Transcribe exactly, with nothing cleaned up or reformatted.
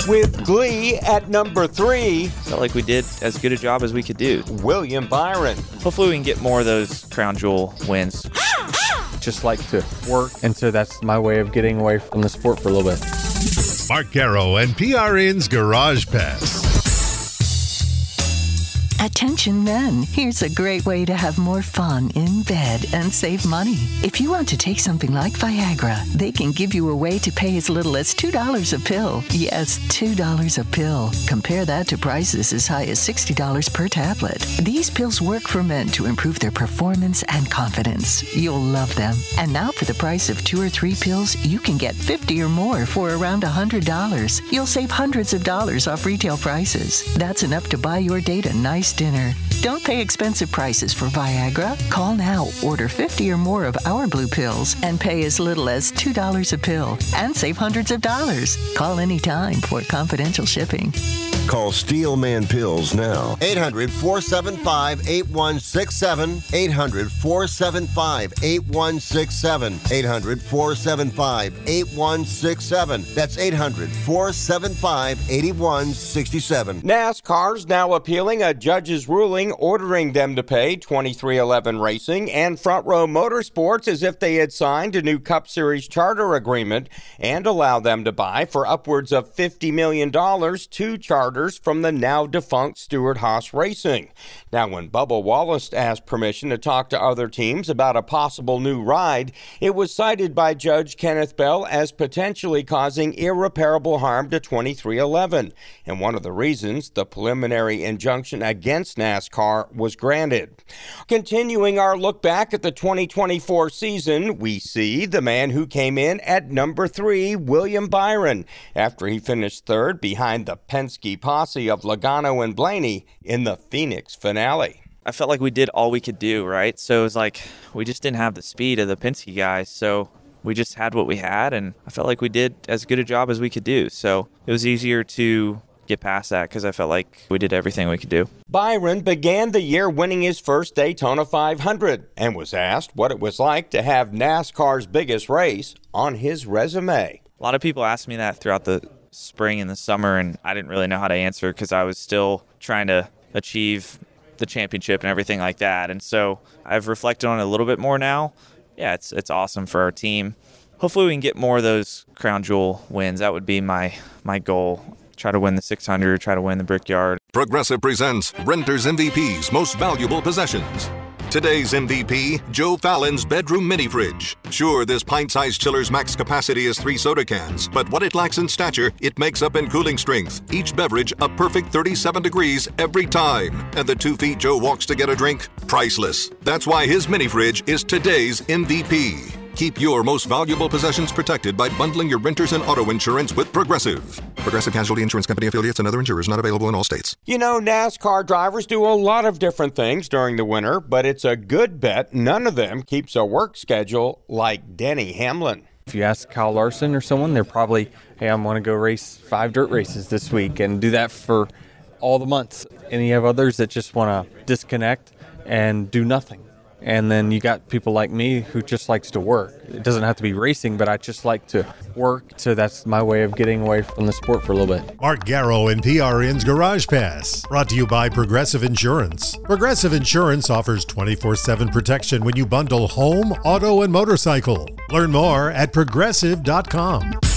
With Glee at number three, Felt like we did as good a job as we could do. William Byron. Hopefully we can get more of those crown jewel wins. Just like to work, and so that's my way of getting away from the sport for a little bit. Mark Garrow and P R N's Garage Pass. Attention men, here's a great way to have more fun in bed and save money. If you want to take something like Viagra, they can give you a way to pay as little as two dollars a pill. Yes, two dollars a pill. Compare that to prices as high as sixty dollars per tablet. These pills work for men to improve their performance and confidence. You'll love them. And now for the price of two or three pills, you can get fifty or more for around one hundred dollars. You'll save hundreds of dollars off retail prices. That's enough to buy your date a nice dinner. Don't pay expensive prices for Viagra. Call now, order fifty or more of our blue pills, and pay as little as two dollars a pill and save hundreds of dollars. Call anytime for confidential shipping. Call Steelman Pills now. eight hundred, four seven five, eight one six seven. eight hundred, four seven five, eight one six seven. eight hundred, four seven five, eight one six seven. That's eight hundred, four seven five, eight one six seven. NASCAR's now appealing a judge's ruling ordering them to pay twenty-three eleven Racing and Front Row Motorsports as if they had signed a new Cup Series charter agreement and allow them to buy for upwards of fifty million dollars two charters from the now defunct Stewart-Haas Racing. Now, when Bubba Wallace asked permission to talk to other teams about a possible new ride, it was cited by Judge Kenneth Bell as potentially causing irreparable harm to twenty-three eleven. And one of the reasons the preliminary injunction against NASCAR was granted. Continuing our look back at the twenty twenty-four season, we see the man who came in at number three, William Byron, after he finished third behind the Penske posse of Logano and Blaney in the Phoenix finale. I felt like we did all we could do, right? So it was like we just didn't have the speed of the Penske guys, so we just had what we had, and I felt like we did as good a job as we could do. So it was easier to get past that because I felt like we did everything we could do. Byron began the year winning his first Daytona five hundred and was asked what it was like to have NASCAR's biggest race on his resume. A lot of people asked me that throughout the spring and the summer, and I didn't really know how to answer because I was still trying to achieve the championship and everything like that. And so I've reflected on it a little bit more now. Yeah, it's it's awesome for our team. Hopefully we can get more of those crown jewel wins. That would be my my goal. Try to win the six hundred, try to win the Brickyard. Progressive presents Renter's M V P's Most Valuable Possessions. Today's M V P, Joe Fallon's bedroom mini fridge. Sure, this pint-sized chiller's max capacity is three soda cans, but what it lacks in stature, it makes up in cooling strength. Each beverage a perfect thirty-seven degrees every time. And the two feet Joe walks to get a drink? Priceless. That's why his mini fridge is today's M V P. Keep your most valuable possessions protected by bundling your renters and auto insurance with Progressive. Progressive Casualty Insurance Company affiliates and other insurers not available in all states. You know, NASCAR drivers do a lot of different things during the winter, but it's a good bet none of them keeps a work schedule like Denny Hamlin. If you ask Kyle Larson or someone, they're probably, hey, I'm going to go race five dirt races this week and do that for all the months. And you have others that just want to disconnect and do nothing. And then you got people like me who just likes to work. It doesn't have to be racing, but I just like to work. So that's my way of getting away from the sport for a little bit. Mark Garrow and P R N's Garage Pass, brought to you by Progressive Insurance. Progressive Insurance offers twenty-four seven protection when you bundle home, auto, and motorcycle. Learn more at progressive dot com.